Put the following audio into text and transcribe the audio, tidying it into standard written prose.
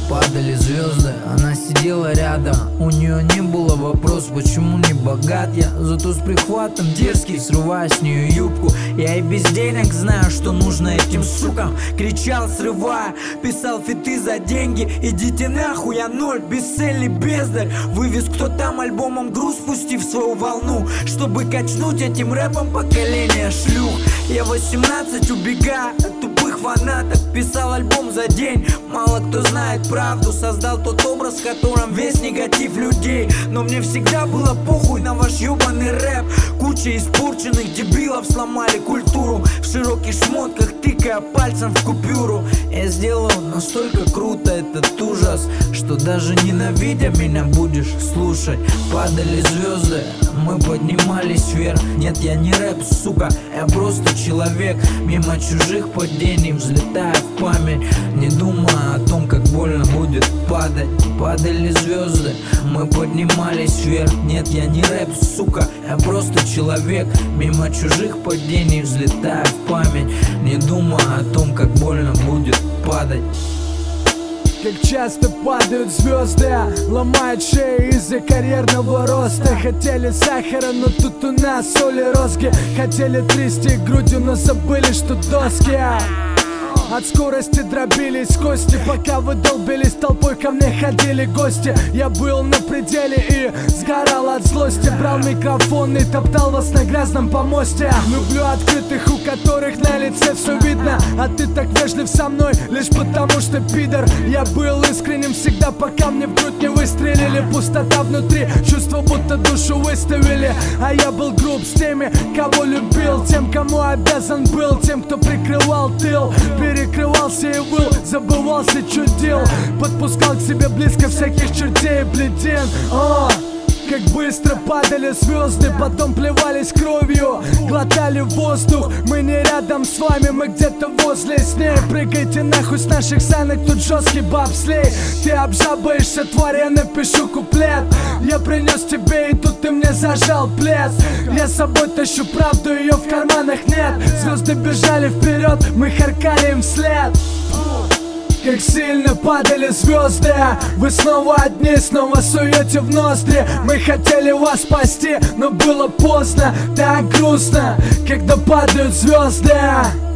падали звезды, она сидела рядом. У нее не было вопрос, почему не богат я. Зато с прихватом дерзкий срываю с нее юбку. Я и без денег знаю, что нужно этим сукам. Кричал, срывая, писал фиты за деньги. Идите нахуй, я ноль, бесцельный бездарь. Вывез кто там альбомом груз, пустив свою волну, чтобы качнуть этим рэпом поколение шлюх. Я 18 убегаю от тупых фанатов. Писал альбом за день, мало кто знает правду. Создал тот образ, в котором весь негатив людей. Но мне всегда было похуй на ваш ебаный рэп. Куча испорченных дебилов сломали культуру, в широких шмотках тыкая пальцем в купюру. Я сделал настолько круто этот ужас, что даже ненавидя меня будешь слушать. Падали звезды, мы поднимались вверх. Нет, я не рэп, сука, я просто человек. Мимо чужих падений взлетая в память, не думая о том, как больно будет падать. Падали звезды, мы поднимались вверх. Нет, я не рэп, сука, я просто человек. Мимо чужих падений взлетая в память, не думая о том, как больно будет падать. Как часто падают звезды, ломают шеи из-за карьерного роста. Хотели сахара, но тут у нас соли розги. Хотели трясти грудью, но забыли, что доски от скорости дробились кости. Пока вы долбились толпой, ко мне ходили гости. Я был на пределе и сгорал от злости. Брал микрофон и топтал вас на грязном помосте. Люблю открытых, у которых на лице все видно. А ты так вежлив со мной, лишь потому что пидор. Я был искренним всегда, пока мне в грудь не выстрелили. Пустота внутри, чувство, будто душу выставили. А я был груб с теми, кого любил, тем, кому обязан был, тем, кто прикрывал тыл. Перекрывался и выл, забывался, чудил. Подпускал к себе близко всяких чертей и бледин. Как быстро падали звезды, потом плевались кровью, глотали воздух. Мы не рядом с вами, мы где-то возле с ней. Прыгайте нахуй с наших санок, тут жесткий бобслей. Ты обжабаешься, тварь, я напишу куплет. Я принес тебе, и тут ты мне зажал плед. Я с собой тащу правду, ее в карманах нет. Звезды бежали вперед, мы харкали им вслед. Как сильно падали звезды, вы снова одни, снова суете в ноздри. Мы хотели вас спасти, но было поздно. Так грустно, когда падают звезды.